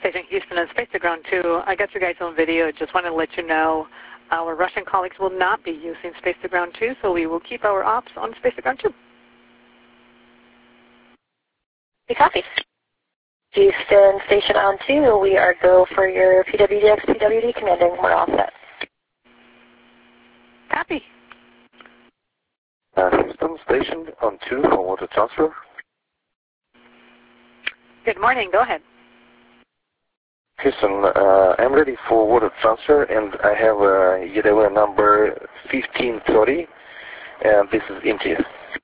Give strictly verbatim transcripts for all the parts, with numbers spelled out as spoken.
Station Houston and Space to Ground two. I got you guys on video. Just wanted to let you know our Russian colleagues will not be using Space to Ground two, so we will keep our ops on Space to Ground two. We copy. Houston Station on two. We are go for your P W D X P W D commanding. We're all set. Copy. Uh, Houston Station on two for water transfer. Good morning. Go ahead. Houston, uh, I'm ready for water transfer, and I have a Y D W number fifteen thirty, and this is India.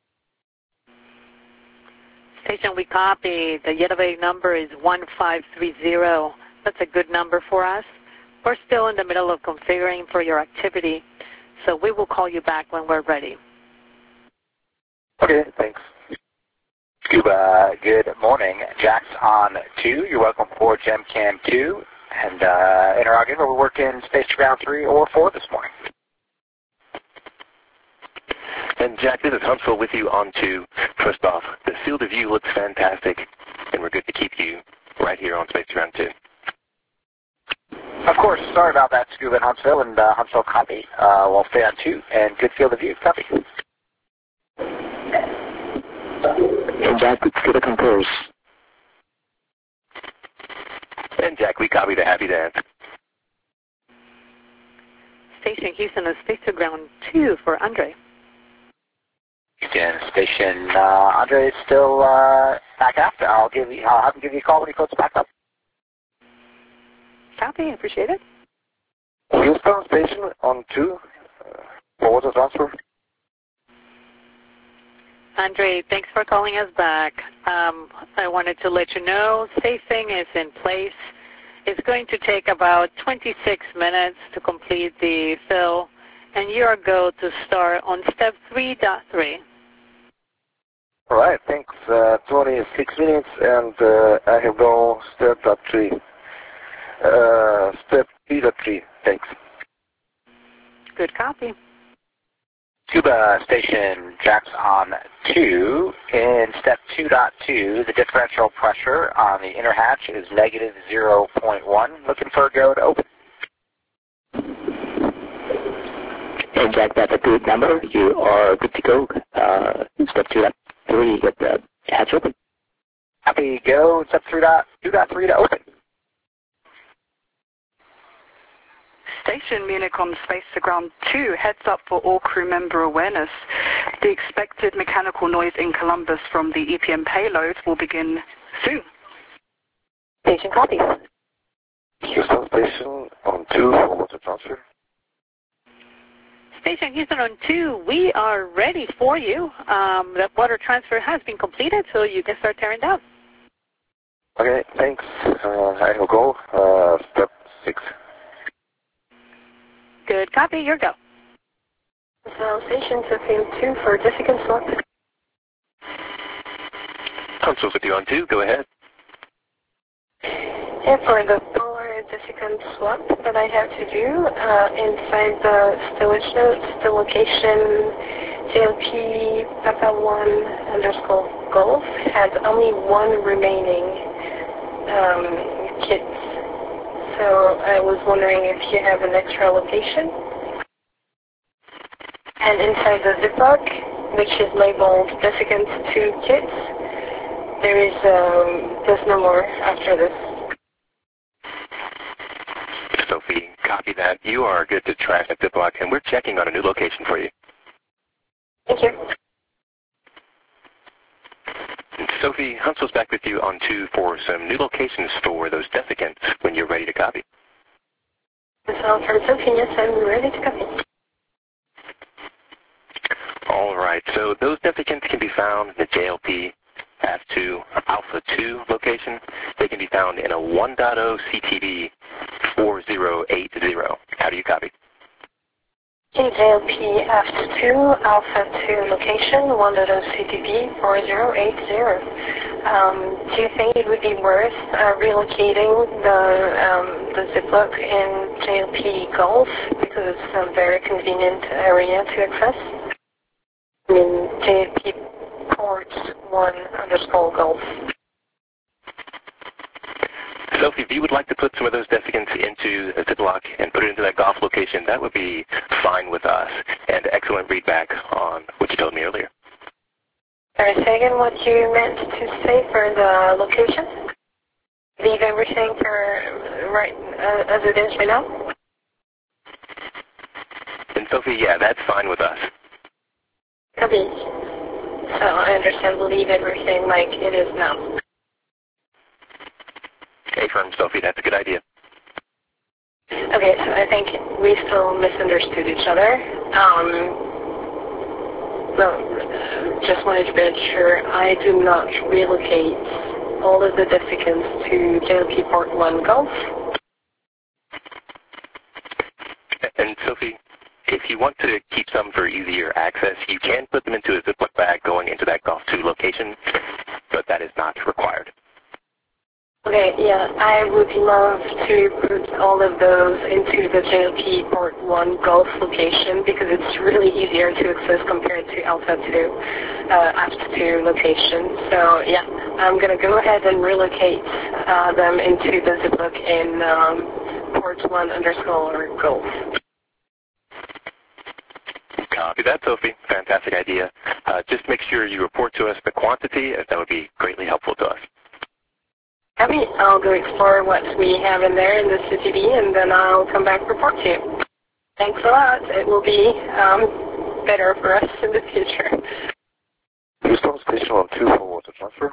Station, we copy. The Y D W number is one five three zero. That's a good number for us. We're still in the middle of configuring for your activity, so we will call you back when we're ready. Okay, thanks. Scuba, good morning. Jack's on two. You're welcome aboard GEMCAM two. And uh, interrogator, we're working Space to Ground three or four this morning. And Jack, this is Huntsville with you on two. First off, the field of view looks fantastic, and we're good to keep you right here on Space to Ground two. Of course, sorry about that, Scuba and Huntsville, and uh, Huntsville copy. Uh, we'll stay on two, and good field of view, copy. And Jack, it's good to compose. And Jack, we copy the happy dance. Station Houston is Space to Ground two for Andre. Houston Station, uh, Andre is still uh, back up. I'll give you. I'll have him give you a call when he floats back up. Copy. Appreciate it. Houston Station on two uh, for water transfer. Andre, thanks for calling us back. Um, I wanted to let you know safing is in place. It's going to take about twenty-six minutes to complete the fill, and you are go to start on step three point three. All right, thanks. Uh, twenty-six minutes, and uh, I have go step dot three. Uh, step three point three. Thanks. Good copy. Scuba Station, Jack's on two. In step two point two, the differential pressure on the inner hatch is negative zero point one. Looking for a go to open. And Jack, that's a good number. You are good to go. Uh, step two point three, get the hatch open. Happy go. Step two point three to open. Station Municom Space to Ground two, heads up for all crew member awareness. The expected mechanical noise in Columbus from the E P M payload will begin soon. Station copies. Houston Station on two for water transfer. Station Houston on two, we are ready for you. Um, the water transfer has been completed, so you can start tearing down. Okay, thanks. Uh, I will go. Uh, step six. Good copy. Your go. So Station to field two for Jessica Swap. Huntsville with you on two. Go ahead. And for the polar Jessica swap that I have to do, uh, inside the stowage notes, the location J L P Papa one underscore Golf has only one remaining um, kit. So I was wondering if you have an extra location. And inside the Ziploc, which is labeled Desiccant two kits, there is um, there's no more after this. Sophie, copy that. You are good to trash at Ziploc, and we're checking on a new location for you. Thank you. Sophie, Huntsville's back with you on two for some new locations for those desiccants when you're ready to copy. So from Sophie, yes, I'm ready to copy. All right, so those desiccants can be found in the J L P F two Alpha two location. They can be found in a one point oh C T B four zero eight zero. How do you copy? In J L P F two Alpha two location, one point oh C T B four zero eight zero. Um, do you think it would be worth uh, relocating the um, the Ziploc in J L P Gulf because it's a very convenient area to access? I mean, J L P port one underscore Gulf. Sophie, if you would like to put some of those desiccants into a Ziploc and put it into that golf location, that would be fine with us. And excellent readback on what you told me earlier. Sorry, say again what you meant to say for the location? Leave everything for right uh, as it is right now? And Sophie, yeah, that's fine with us. Okay. So I understand, leave everything like it is now. Affirm, Sophie, that's a good idea. Okay, so I think we still misunderstood each other. Um, no, just wanted to make sure I do not relocate all of the desiccants to J L P Port one Golf. And Sophie, if you want to keep some for easier access, you can put them into a Ziploc bag going into that Golf two location, but that is not required. Okay, yeah, I would love to put all of those into the J L P Port one Golf location because it's really easier to access compared to Alpha two, uh, Alpha two location. So yeah, I'm going to go ahead and relocate uh, them into the Ziploc in um, Port one underscore Golf. Copy that, Sophie. Fantastic idea. Uh, just make sure you report to us the quantity, as that would be greatly helpful to us. Happy. I'll go explore what we have in there in the C T V, and then I'll come back and report to you. Thanks a lot. It will be um, better for us in the future. Houston, station one two for water transfer.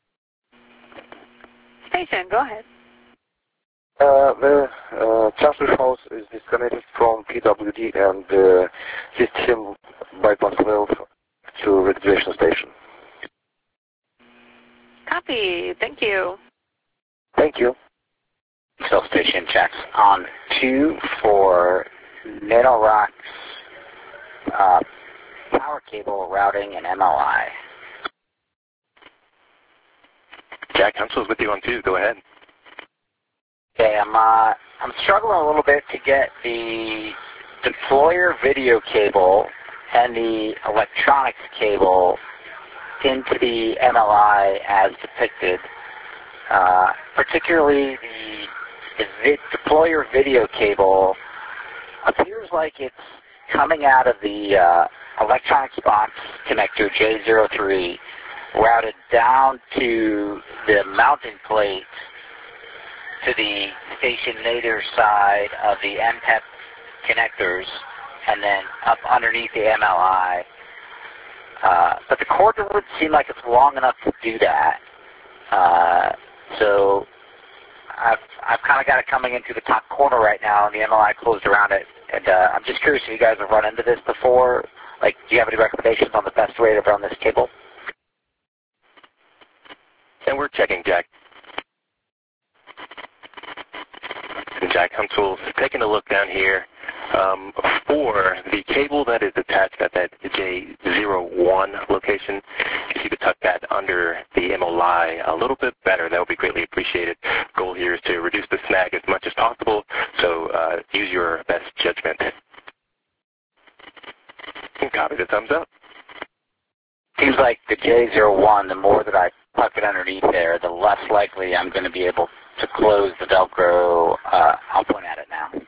Station, go ahead. Uh, the uh, transfer house is disconnected from P W D and uh, system bypass valve to registration station. Copy. Thank you. Thank you. Cell station checks on two for Nanoracks uh, power cable routing and M L I. Jack Huntsell's with you on two. Go ahead. Okay, I'm uh, I'm struggling a little bit to get the deployer video cable and the electronics cable into the M L I as depicted. Uh, particularly the, the vid, deployer video cable appears like it's coming out of the uh, electronics box connector J zero three, routed down to the mounting plate to the station nadir side of the M P E P connectors, and then up underneath the M L I. Uh, but the cord doesn't seem like it's long enough to do that. Uh, so I've, I've kind of got it coming into the top corner right now, and the M L I closed around it. And uh, I'm just curious if you guys have run into this before. Like, do you have any recommendations on the best way to run this cable? And we're checking, Jack. And Jack Huntsell's taking a look down here. Um, for the cable that is attached at that J zero one location, if you could tuck that under the M L I a little bit better, that would be greatly appreciated. Goal here is to reduce the snag as much as possible, so uh, use your best judgment. Copy the thumbs up. Seems like the J zero one, the more that I tuck it underneath there, the less likely I'm going to be able to close the Velcro. Uh, I'll point at it now.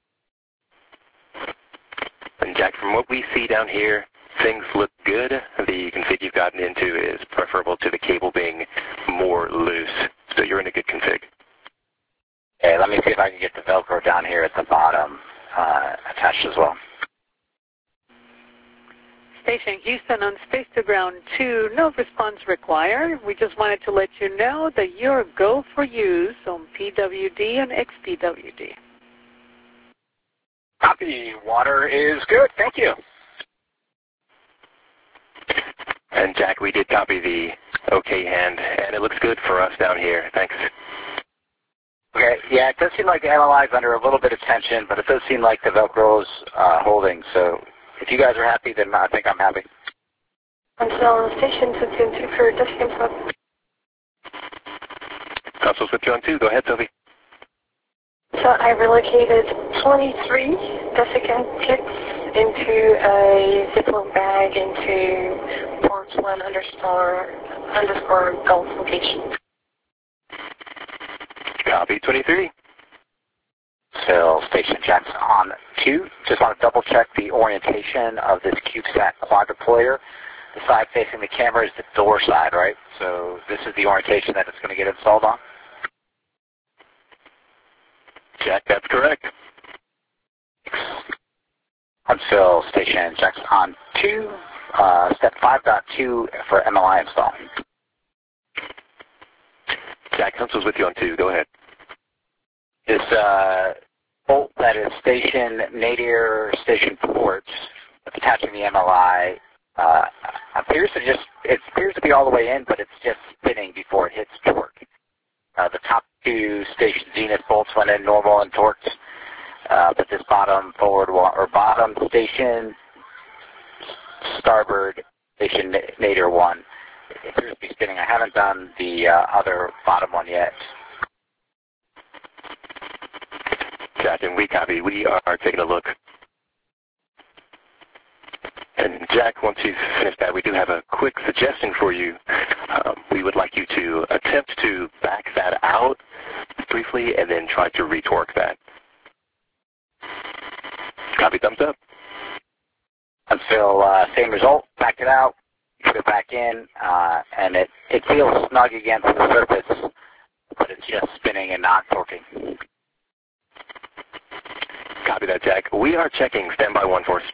And Jack, from what we see down here, things look good. The config you've gotten into is preferable to the cable being more loose. So you're in a good config. Okay, let me see if I can get the Velcro down here at the bottom uh, attached as well. Station Houston on Space to Ground two, no response required. We just wanted to let you know that you're go for use on P W D and X P W D. Copy. Water is good. Thank you. And Jack, we did copy the OK hand, and it looks good for us down here. Thanks. Okay. Yeah, it does seem like the M L I is under a little bit of tension, but it does seem like the Velcro is uh, holding. So if you guys are happy, then I think I'm happy. I'm still on station to tune two for desiccant sub. Consul's with you on two. Go ahead, Sophie. So I relocated twenty-three desiccant kits into a Ziploc bag into port one underscore underscore Gulf location. Copy, twenty-three. Phil, station Jax on two. Just want to double check the orientation of this CubeSat quad deployer. The side facing the camera is the door side, right? So this is the orientation that it's going to get installed on? Jack, that's correct. Until station Jax on two, uh, step five point two for M L I install. Jack, Huntsville's with you on two. Go ahead. This uh, bolt that is station nadir station port attaching the M L I uh, appears to just it appears to be all the way in, but it's just spinning before it hits torque. Uh, the top two station zenith bolts went in normal and torqued, uh, but this bottom forward one, or bottom station starboard station nadir one it appears to be spinning. I haven't done the uh, other bottom one yet. Jack, and we copy. We are taking a look. And Jack, once you've finished that, we do have a quick suggestion for you. Um, we would like you to attempt to back that out briefly and then try to retorque that. Copy, thumbs up. Until uh, same result, back it out, put it back in, uh, and it, it feels snug against the surface, but it's just spinning and not torquing. Copy that, Jack. We are checking standby one force.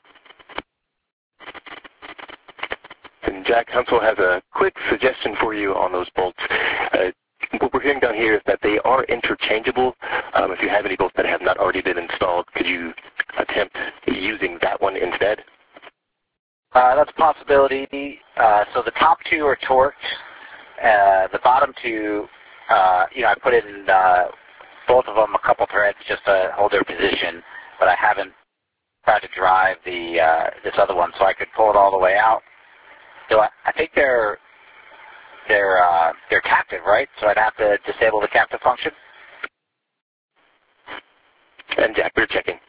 And Jack, Huntsville has a quick suggestion for you on those bolts. Uh, what we're hearing down here is that they are interchangeable. Um, if you have any bolts that have not already been installed, could you attempt using that one instead? Uh, that's a possibility. Uh, so the top two are torqued. Uh, the bottom two, uh, you know, I put in uh, both of them a couple threads just to hold their position, but I haven't tried to drive the uh, this other one, so I could pull it all the way out. So I, I think they're they're uh, they're captive, right? So I'd have to disable the captive function. And Jack, we're checking.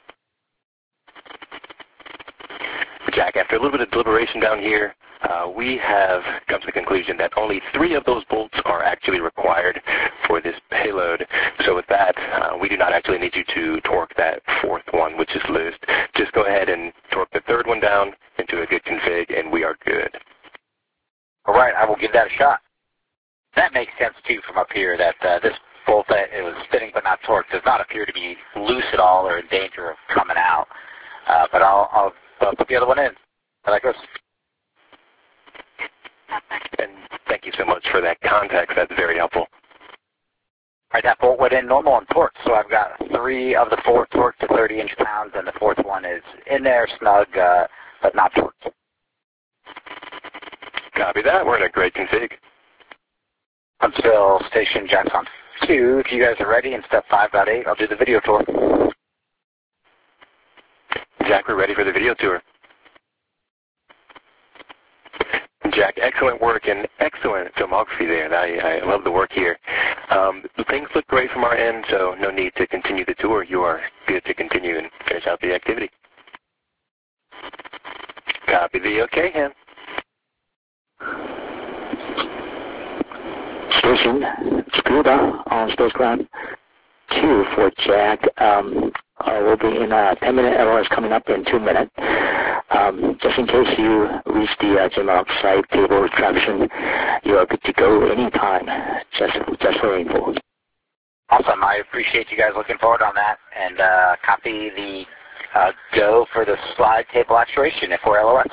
Jack, after a little bit of deliberation down here, uh, we have come to the conclusion that only three of those bolts are actually required for this payload. So with that, uh, we do not actually need you to torque that fourth one, which is loose. Just go ahead and torque the third one down into a good config, and we are good. All right, I will give that a shot. That makes sense, too, from up here, that uh, this bolt that it was spinning but not torqued does not appear to be loose at all or in danger of coming out. Uh, but I'll, I'll uh, put the other one in. I like this. And thank you so much for that context. That's very helpful. All right, that bolt went in normal and torqued, so I've got three of the four torqued to thirty inch pounds, and the fourth one is in there, snug, uh, but not torqued. Copy that. We're in a great config. Until station Jax on two, if you guys are ready in step five point eight, I'll do the video tour. Jack, we're ready for the video tour. Jack, excellent work and excellent filmography there. I, I love the work here. Um, things look great from our end, so no need to continue the tour. You are good to continue and finish out the activity. Copy the OK, Ham. Station Scuba on spacecraft two for Jack. Um, uh, we'll be in a ten minute L S coming up in two minutes. Um, just in case you reach the uh, J MARC site table traction, you are good to go anytime, just, just for info. Awesome. I appreciate you guys looking forward on that. And uh, copy the uh, go for the slide table actuation if we're L O S.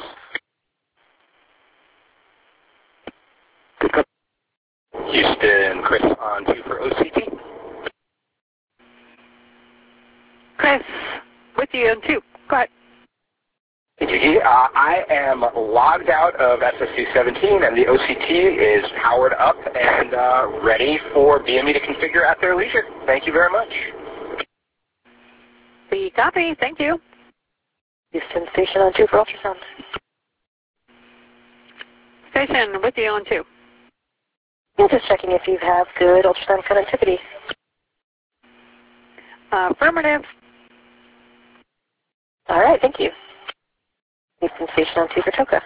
Good copy. Houston, Chris on two for O C T. Chris, with you on two. Go ahead. Thank you. Uh, I am logged out of S S C seventeen, and the O C T is powered up and uh, ready for B M E to configure at their leisure. Thank you very much. The copy. Thank you. Houston, station on two for ultrasound. Station with you on two. I'm just checking if you have good ultrasound connectivity. Uh, affirmative. All right, thank you. Houston, station on two for TOCA.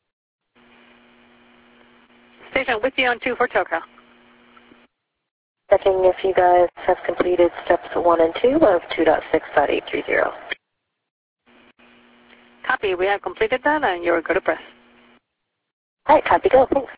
Station with you on two for TOCA. Checking if you guys have completed steps one and two of two point six point eight three zero. Copy. We have completed that, and you're good to press. All right, copy, go. Thanks.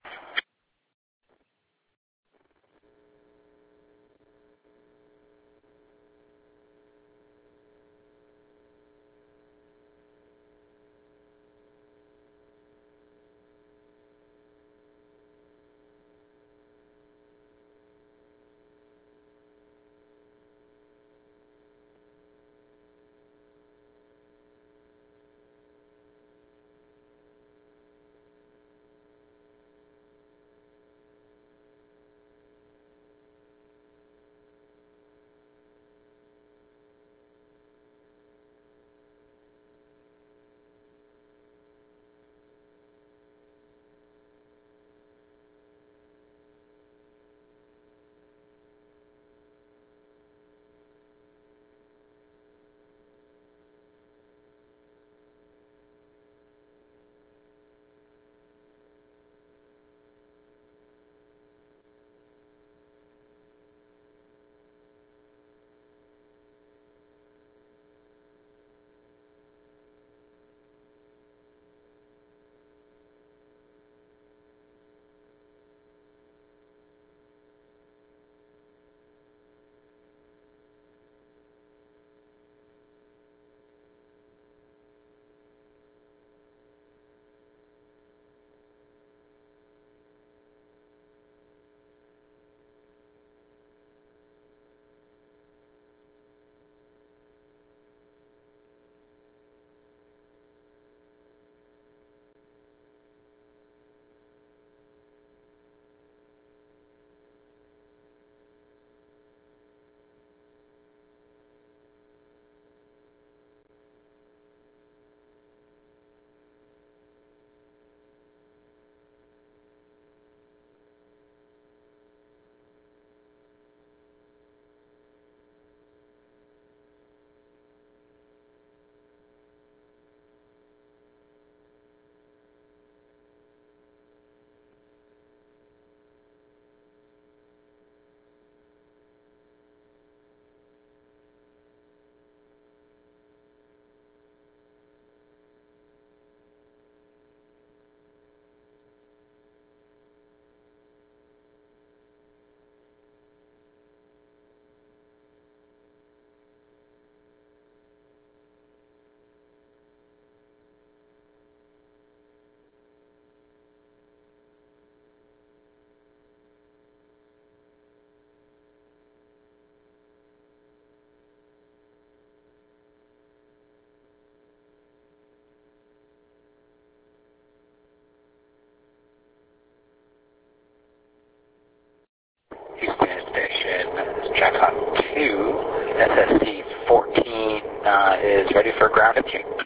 Houston Station, Jackson two, S S T fourteen uh, is ready for ground and tune.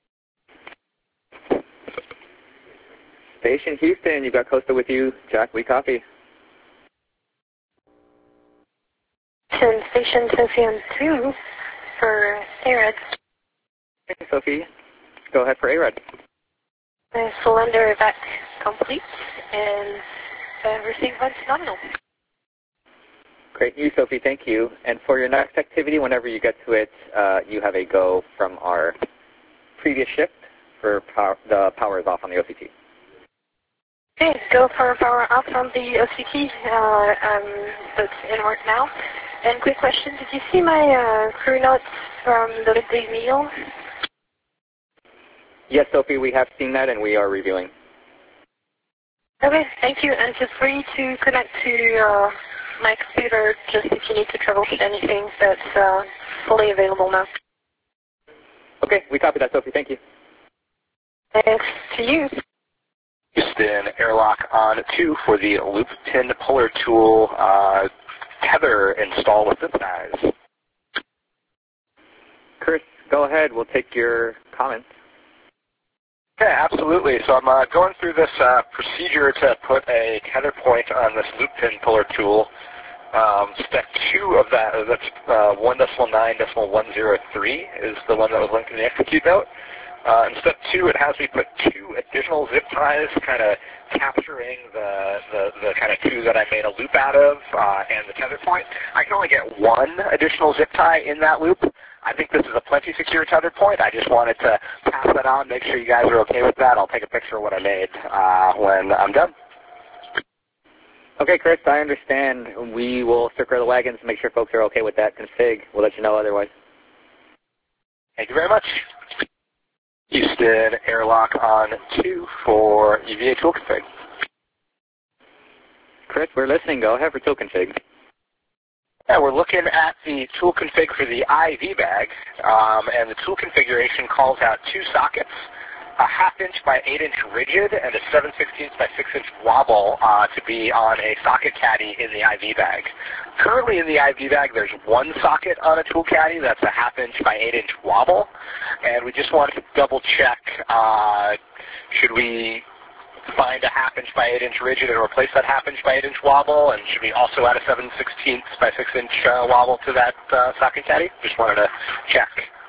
Station Houston, you've got Costa with you. Jack, we copy. Station Sophian two for A R E D. Hey, Sophie, go ahead for A R E D. The cylinder vac complete and everything went phenomenal. Great news, Sophie. Thank you. And for your next activity, whenever you get to it, uh, you have a go from our previous shift for power, the power is off on the O C T. Okay, go for power off on the O C T. Uh, um, that's in work now. And quick question, did you see my uh, crew notes from the midday meal? Yes, Sophie, we have seen that and we are reviewing. Okay, thank you. And feel free to connect to uh, my computer just if you need to troubleshoot anything that's uh, fully available now. Okay, we copy that, Sophie. Thank you. Thanks to you. Houston, airlock on two for the loop pin puller tool uh, tether install with synchronize. Chris, go ahead. We'll take your comments. Yeah, absolutely. So I'm uh, going through this uh, procedure to put a tether point on this loop pin puller tool. Um, step two of that, that's uh, one point nine point one zero three is the one that was linked in the execute note. Uh, in step two, it has me put two additional zip ties, kind of capturing the, the, the kind of two that I made a loop out of uh, and the tether point. I can only get one additional zip tie in that loop. I think this is a plenty secure tether point. I just wanted to pass that on, make sure you guys are okay with that. I'll take a picture of what I made uh, when I'm done. Okay, Chris, I understand. We will circle the wagons to make sure folks are okay with that config. We'll let you know otherwise. Thank you very much. Houston, airlock on two for E V A tool config. Chris, we're listening. Go ahead for tool config. Yeah, we're looking at the tool config for the I V bag, um, and the tool configuration calls out two sockets, a half inch by eight inch rigid and a seven sixteenths by six inch wobble uh, to be on a socket caddy in the I V bag. Currently in the I V bag, there's one socket on a tool caddy that's a half inch by eight inch wobble, and we just wanted to double check, uh, should we find a half inch by eight inch rigid and replace that half inch by eight inch wobble, and should we also add a seven sixteenths by six inch uh, wobble to that uh, socket caddy? Just wanted to check.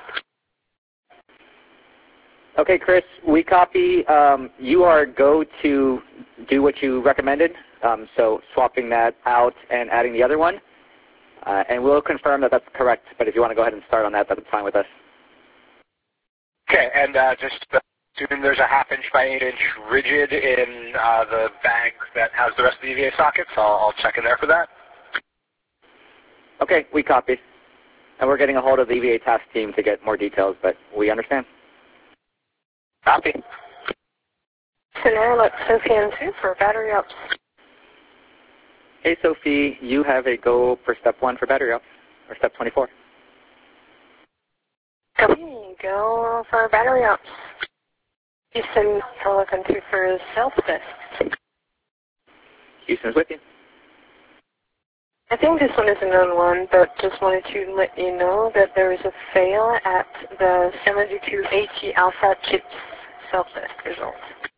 Okay, Chris, we copy. Um, you are go to do what you recommended, um, so swapping that out and adding the other one, uh, and we'll confirm that that's correct, but if you want to go ahead and start on that, that's fine with us. Okay, and uh, just uh, assuming there's a half inch by eight inch rigid in uh, the bag that has the rest of the E V A sockets, I'll, I'll check in there for that. Okay, we copy. And we're getting a hold of the E V A task team to get more details, but we understand. Copy. So now let's Sophie and Sue for battery ups. Hey, Sophie, you have a go for step one for battery ups, or step twenty-four. Okay, go for battery ups. Houston, I'll look into for self-test. Houston's with you. I think this one is a known one, but just wanted to let you know that there is a fail at the seventy-two eighty alpha chips self-test results.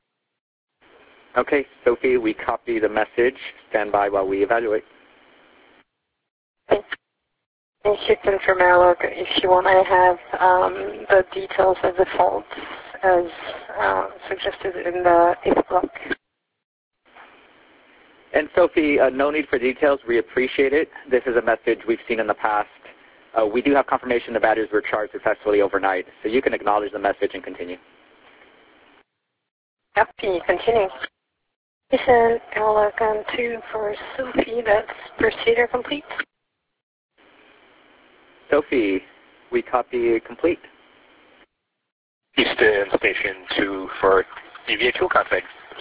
Okay, Sophie, we copy the message. Stand by while we evaluate. Okay. And Houston for Marilog, if you want, I have um, the details of the faults as uh, suggested in the if block. And Sophie, uh, no need for details. We appreciate it. This is a message we've seen in the past. Uh, we do have confirmation the batteries were charged successfully overnight, so you can acknowledge the message and continue. Happy, continue. Listen, I'll look on two for Sophie. That's procedure complete. Sophie, we copy complete. Houston, station two for E V A tool config.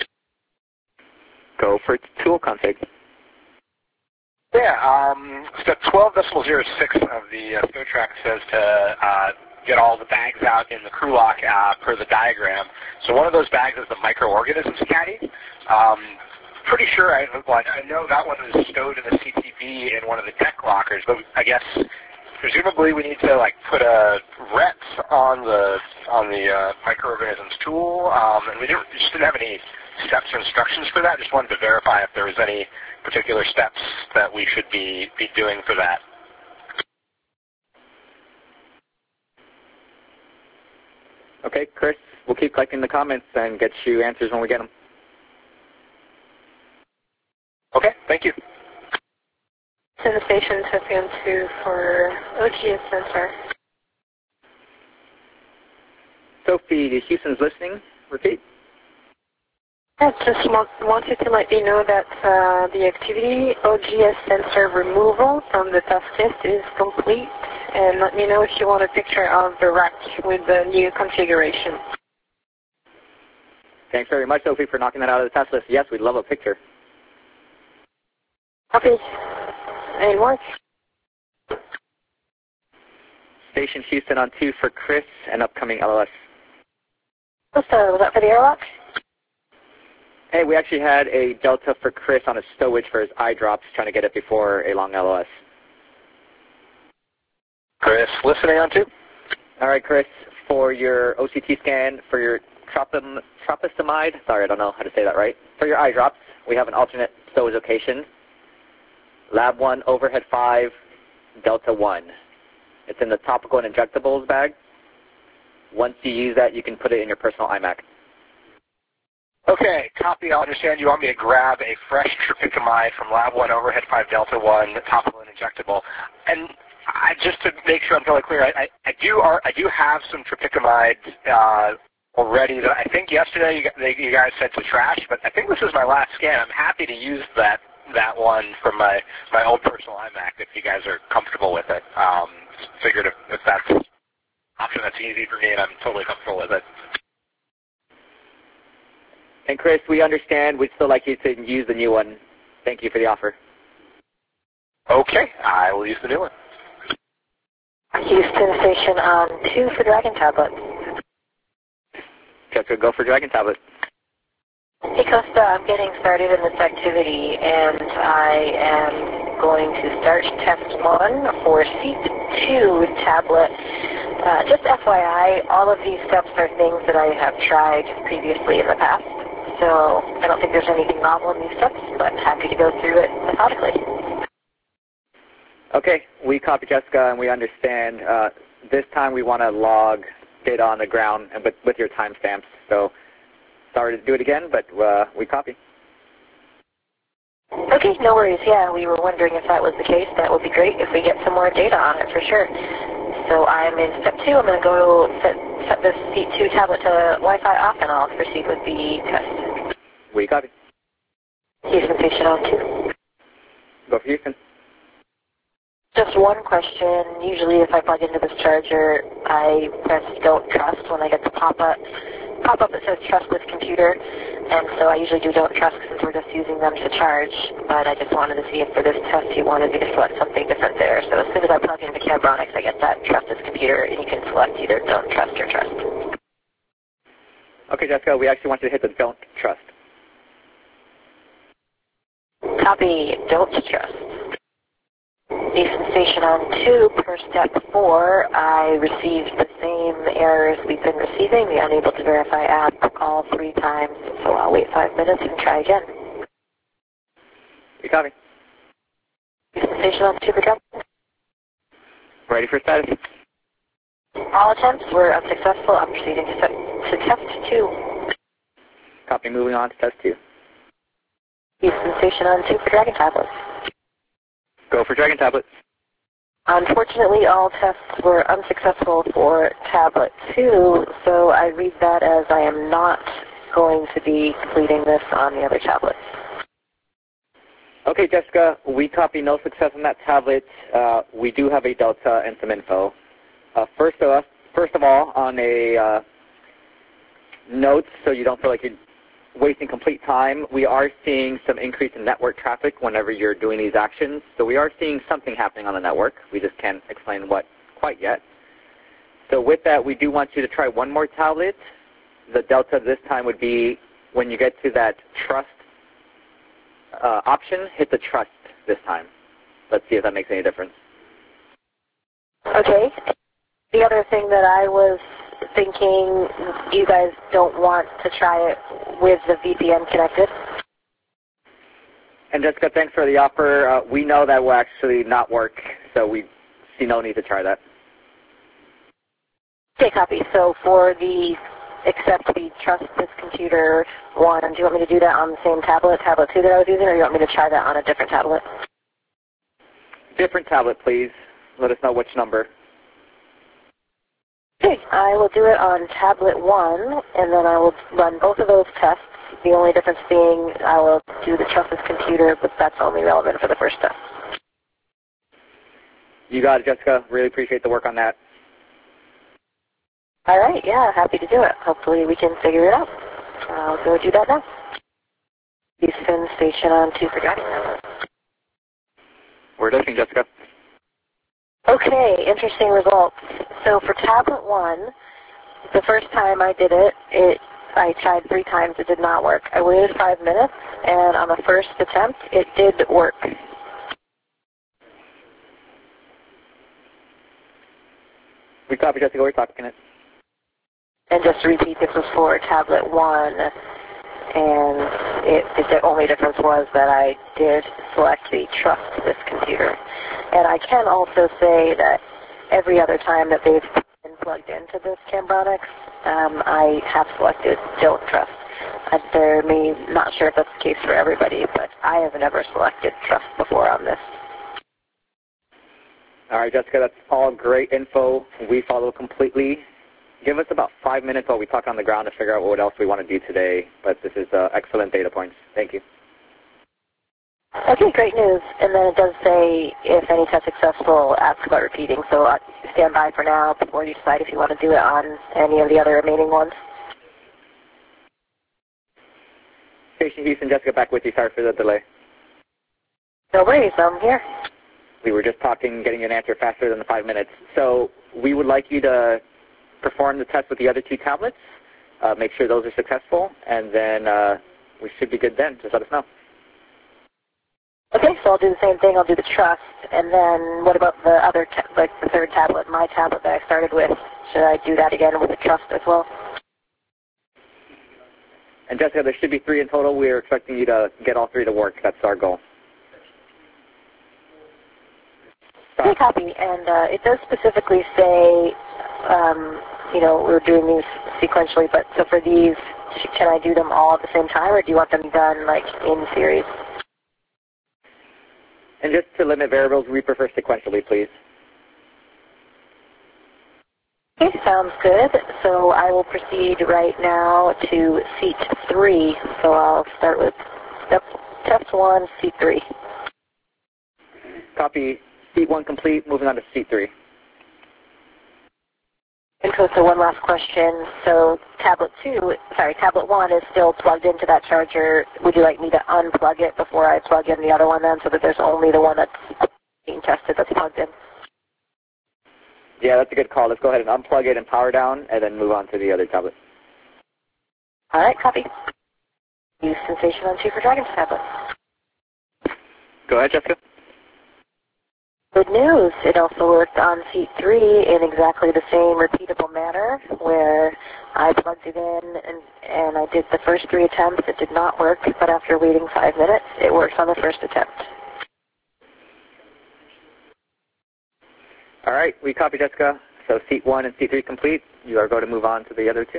Go for tool config. Yeah, um, step twelve decimal zero six of the uh, flow track says to uh, get all the bags out in the crew lock uh, per the diagram. So one of those bags is the microorganisms caddy. Um, pretty sure, I, well, I know that one is stowed in the C T V in one of the deck lockers, but I guess presumably we need to like put a R E T on the on the uh, microorganisms tool, um, and we didn't, just didn't have any steps or instructions for that. Just wanted to verify if there was any particular steps that we should be, be doing for that. Okay, Chris, we'll keep collecting the comments and get you answers when we get them. Okay, thank you. Send the station Sophie and Sue for O G S sensor. Sophie, Houston's listening. Repeat. I just want, wanted to let you know that uh, the activity O G S sensor removal from the task test is complete, and let me know if you want a picture of the rack with the new configuration. Thanks very much, Sophie, for knocking that out of the task list. Yes, we'd love a picture. Okay. Any more? Station Houston on two for Chris and upcoming L O S. What's the, was that for the airlock? Hey, we actually had a Delta for Chris on a stowage for his eye drops, trying to get it before a long L O S. Chris, listening on two. All right, Chris, for your O C T scan, for your tropam, troposamide, sorry, I don't know how to say that right, for your eye drops, we have an alternate stowage location. Lab one, overhead five, Delta one. It's in the topical and injectables bag. Once you use that, you can put it in your personal iMac. Okay, copy. I understand you want me to grab a fresh tropicamide from Lab one Overhead five Delta one, topical and injectable. And I, just to make sure I'm totally clear, I, I, I do are, I do have some tropicamide uh, already that I think yesterday you, they, you guys said to trash, but I think this is my last scan. I'm happy to use that that one from my, my old personal iMac if you guys are comfortable with it. Um, figured if, if that's an option that's easy for me and I'm totally comfortable with it. And Chris, we understand. We'd still like you to use the new one. Thank you for the offer. Okay, I will use the new one. Houston Station on two for Dragon Tablet. Jessica, go for Dragon Tablet. Hey Costa, I'm getting started in this activity and I am going to start test one for seat two tablet. Uh, just F Y I, all of these steps are things that I have tried previously in the past. So I don't think there's anything novel in these steps, but happy to go through it methodically. Okay, we copy Jessica and we understand. Uh, this time we want to log data on the ground and with, with your timestamps. So sorry to do it again, but uh, we copy. Okay, no worries. Yeah, we were wondering if that was the case. That would be great if we get some more data on it for sure. So I'm in step two. I'm going to go set, set this seat two tablet to Wi-Fi off and I'll proceed with the test. We copy. Houston Station on two. Go for Houston. Just one question. Usually if I plug into this charger, I press don't trust when I get the pop-up pop-up that says trust this computer. And so I usually do don't trust since we're just using them to charge. But I just wanted to see if for this test you wanted me to select something different there. So as soon as I plug into Cambronics, I get that trust this computer, and you can select either don't trust or trust. Okay, Jessica, we actually want you to hit the don't trust. Copy, don't trust. Houston Station on two, per step four, I received the same errors we've been receiving, the unable to verify app all three times, so I'll wait five minutes and try again. You copy. Houston Station on two, for jump. Ready for status? All attempts were unsuccessful. I'm proceeding to, to test two. Copy, moving on to test two. Houston Station on two for Dragon Tablet. Go for Dragon Tablet. Unfortunately, all tests were unsuccessful for Tablet two, so I read that as I am not going to be completing this on the other tablets. Okay, Jessica, we copy no success on that tablet. Uh, we do have a delta and some info. Uh, first, of us, first of all, on a uh, note, so you don't feel like you're wasting complete time, we are seeing some increase in network traffic whenever you're doing these actions. So we are seeing something happening on the network. We just can't explain what quite yet. So with that, we do want you to try one more tablet. The delta this time would be when you get to that trust uh, option, hit the trust this time. Let's see if that makes any difference. Okay. The other thing that I was thinking, you guys don't want to try it with the V P N connected. And Jessica, thanks for the offer. Uh, we know that will actually not work, so we see no need to try that. Okay, copy. So for the accept the trust this computer one, do you want me to do that on the same tablet, tablet two that I was using, or do you want me to try that on a different tablet? Different tablet, please. Let us know which number. Okay, I will do it on tablet one, and then I will run both of those tests. The only difference being I will do the trust this computer, but that's only relevant for the first test. You got it, Jessica. Really appreciate the work on that. All right, yeah, happy to do it. Hopefully we can figure it out. I'll go do that now. Houston Station on two for driving. We're listening, Jessica. Okay, interesting results. So for tablet one, the first time I did it, it I tried three times, it did not work. I waited five minutes, and on the first attempt, it did work. We copy, Jessica. We're talking it. And just to repeat, this was for tablet one, and it, it, the only difference was that I did select the trust this computer. And I can also say that every other time that they've been plugged into this Cambronics. Um, I have selected Don't Trust. Uh, there may, not sure if that's the case for everybody, but I have never selected Trust before on this. All right, Jessica, that's all great info. We follow completely. Give us about five minutes while we talk on the ground to figure out what else we want to do today, but this is uh, excellent data points. Thank you. Okay, great news. And then it does say, if any test successful, ask about repeating. So uh, stand by for now before you decide if you want to do it on any of the other remaining ones. Station Houston, Jessica, back with you. Sorry for the delay. No worries, I'm here. We were just talking, getting an answer faster than the five minutes. So we would like you to perform the test with the other two tablets, uh, make sure those are successful, and then uh, we should be good then. Just let us know. Okay, so I'll do the same thing. I'll do the Trust, and then what about the other, ta like the third tablet, my tablet that I started with? Should I do that again with the Trust as well? And Jessica, there should be three in total. We are expecting you to get all three to work. That's our goal. Okay, copy. And uh, it does specifically say, um, you know, we're doing these sequentially, but so for these, can I do them all at the same time, or do you want them done, like, in series? And just to limit variables, we prefer sequentially, please. Okay, sounds good. So I will proceed right now to seat three. So I'll start with step, test one, seat three. Copy. Seat one complete. Moving on to seat three. And so, so one last question. So tablet two, sorry, tablet one is still plugged into that charger. Would you like me to unplug it before I plug in the other one then, so that there's only the one that's being tested that's plugged in? Yeah, that's a good call. Let's go ahead and unplug it and power down, and then move on to the other tablet. All right, copy. Use Sensation on two for Dragon's tablet. Go ahead, Jessica. Good news. It also worked on seat three in exactly the same repeatable manner, where I plugged it in and, and I did the first three attempts. It did not work, but after waiting five minutes, it works on the first attempt. All right, we copy, Jessica. So seat one and seat three complete. You are going to move on to the other two.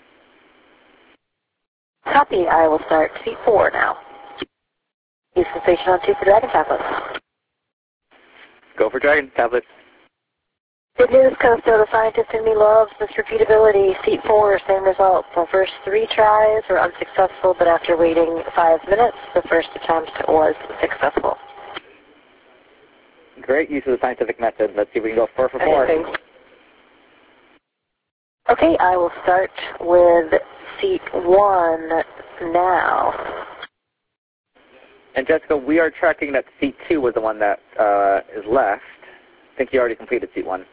Copy. I will start seat four now. Use Sensation on two for Dragon tablets. Go for Dragon tablets. Good news, Costo. The scientist in me loves this repeatability. Seat four, same result. The first three tries were unsuccessful, but after waiting five minutes, the first attempt was successful. Great use of the scientific method. Let's see if we can go four for four. Okay, I will start with seat one now. And Jessica, we are tracking that seat two was the one that uh, is left. I think you already completed seat one.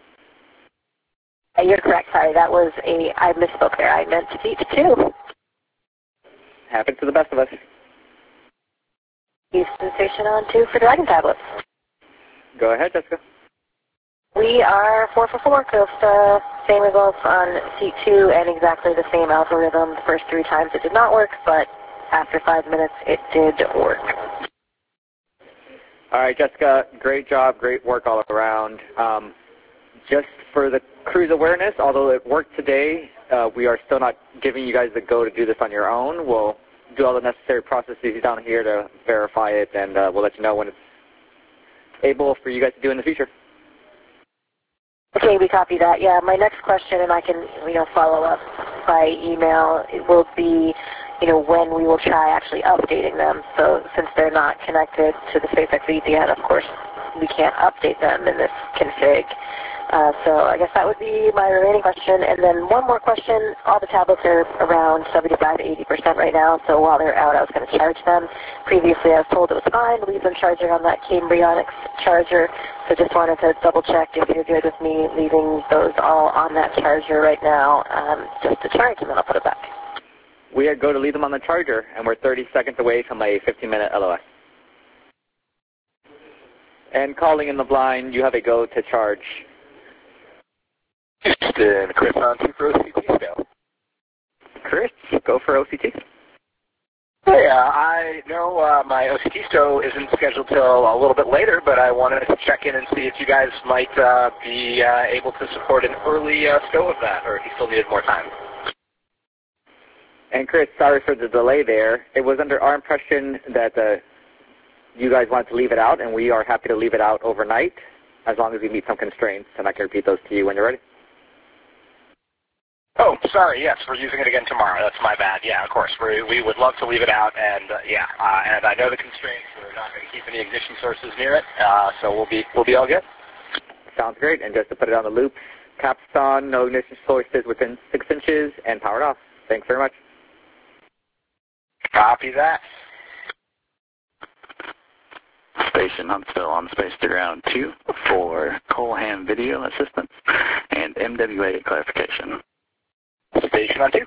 Uh, you're correct. Sorry, that was a, I misspoke there. I meant seat two. Happens to the best of us. Use Sensation on two for Dragon tablets. Go ahead, Jessica. We are four for four, Costa. Same results on seat two and exactly the same algorithm. The first three times it did not work, but after five minutes it did work. All right, Jessica, great job, great work all around. Um, just for the cruise awareness, although it worked today, uh, we are still not giving you guys the go to do this on your own. We'll do all the necessary processes down here to verify it, and uh, we'll let you know when it's able for you guys to do in the future. Okay, we copy that. Yeah, my next question, and I can, you know, follow up by email, it will be, you know, when we will try actually updating them. So since they're not connected to the SpaceX V P N, of course, we can't update them in this config. Uh, so I guess that would be my remaining question. And then one more question. All the tablets are around seventy-five to eighty percent right now, so while they're out, I was going to charge them. Previously, I was told it was fine to leave them charging on that Cambrionics charger, so just wanted to double-check if you're good with me leaving those all on that charger right now, um, just to charge, and then I'll put it back. We are going to leave them on the charger, and we're thirty seconds away from a fifteen minute L O S. And calling in the blind, you have a go to charge. Houston, Chris on two for O C T, go. Chris, go for O C T. Hey, uh, I know uh, my O C T stow isn't scheduled till a little bit later, but I wanted to check in and see if you guys might uh, be uh, able to support an early uh, stow of that, or if you still needed more time. And Chris, sorry for the delay there. It was under our impression that uh, you guys wanted to leave it out, and we are happy to leave it out overnight as long as we meet some constraints, and I can repeat those to you when you're ready. Oh, sorry, yes, we're using it again tomorrow. That's my bad. Yeah, of course. We we would love to leave it out, and uh, yeah, uh, and I know the constraints. We're not going to keep any ignition sources near it, uh, so we'll be we'll be all good. Sounds great. And just to put it on the loop, caps on, no ignition sources within six inches, and powered off. Thanks very much. Copy that. Station, I'm still on Space to Ground two for Coleham video assistance and M W A clarification. Station on two.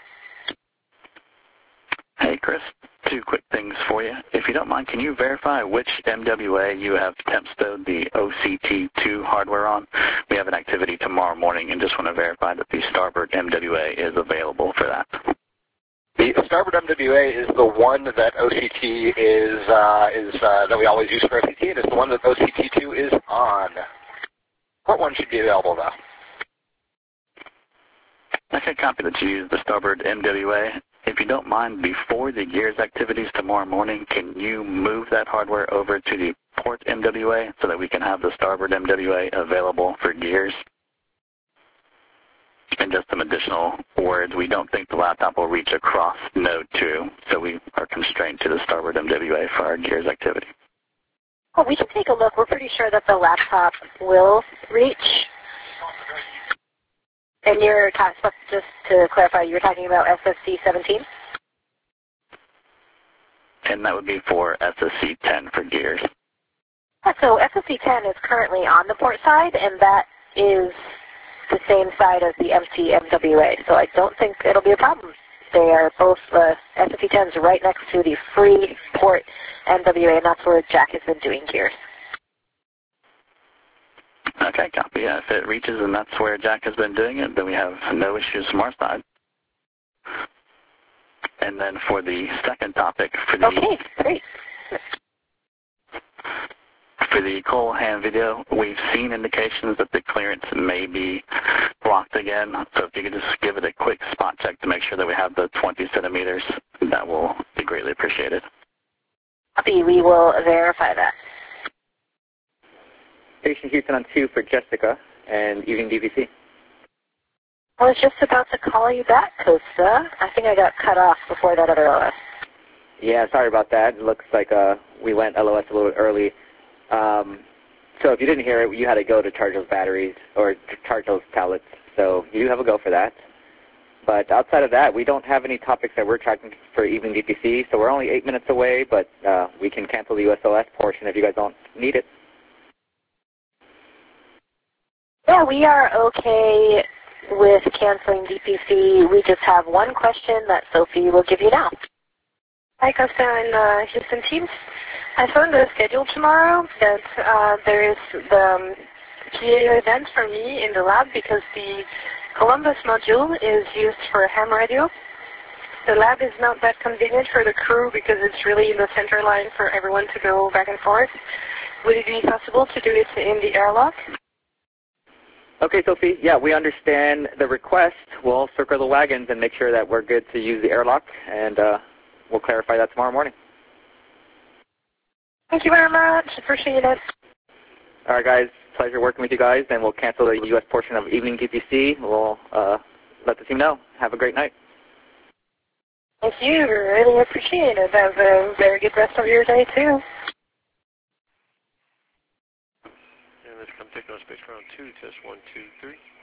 Hey, Chris, two quick things for you. If you don't mind, can you verify which M W A you have temp stowed the O C T two hardware on? We have an activity tomorrow morning and just want to verify that the starboard M W A is available for that. The starboard M W A is the one that O C T is, uh, is uh, that we always use for O C T, and it's the one that O C T two is on. Port one should be available, though. I can copy that you use the starboard M W A. If you don't mind, before the gears activities tomorrow morning, can you move that hardware over to the port M W A so that we can have the starboard M W A available for gears? And just some additional words, we don't think the laptop will reach across node two, so we are constrained to the starboard M W A for our gears activity. Well, we can take a look. We're pretty sure that the laptop will reach. And you're talking, just to clarify, you were talking about S S C seventeen? And that would be for S S C ten for gears. Yeah, so S S C ten is currently on the port side, and that is the same side as the empty M W A, so I don't think it'll be a problem. They are both, uh, S S C ten is right next to the free port M W A, and that's where Jack has been doing gears. Okay, copy. Yeah, if it reaches and that's where Jack has been doing it, then we have no issues from our side. And then for the second topic, for the okay, great. For the Coleham video, we've seen indications that the clearance may be blocked again. So if you could just give it a quick spot check to make sure that we have the twenty centimeters, that will be greatly appreciated. Copy. We will verify that. Station Houston on two for Jessica and evening D V C. I was just about to call you back, Costa. I think I got cut off before that other L O S. Yeah, sorry about that. It looks like uh, we went L O S a little bit early. Um, so if you didn't hear it, you had to go to charge those batteries or to charge those tablets. So you have a go for that. But outside of that, we don't have any topics that we're tracking for evening D P C. So we're only eight minutes away, but uh, we can cancel the U S O S portion if you guys don't need it. Yeah, we are okay with canceling D P C. We just have one question that Sophie will give you now. Hi, Costa and uh, Houston teams. I found the schedule tomorrow that uh, there is the um, G A O event for me in the lab because the Columbus module is used for ham radio. The lab is not that convenient for the crew because it's really in the center line for everyone to go back and forth. Would it be possible to do it in the airlock? Okay, Sophie. Yeah, we understand the request. We'll circle the wagons and make sure that we're good to use the airlock, and uh, we'll clarify that tomorrow morning. Thank you very much. Appreciate it. All right, guys. Pleasure working with you guys, and we'll cancel the U S portion of evening D P C. We'll uh, let the team know. Have a great night. Thank you. Really appreciate it. Have a very good rest of your day, too. And let's come take on space ground two, test one, two, three.